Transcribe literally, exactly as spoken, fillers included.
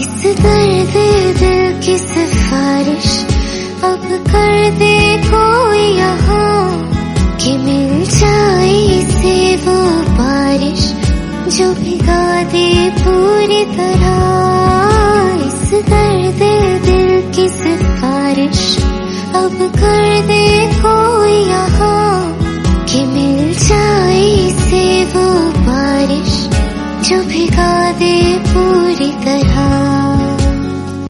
इस दर्द दिल की सिफारिश अब कर दे कोई यहाँ, कि मिल जाए इसे वो बारिश जो भिगा दे पूरी तरह। इस दर्द दिल की सिफारिश अब कर दे कोई यहाँ, कि मिल जाए इसे वो बारिश जो भिगा दे पूरी तरह।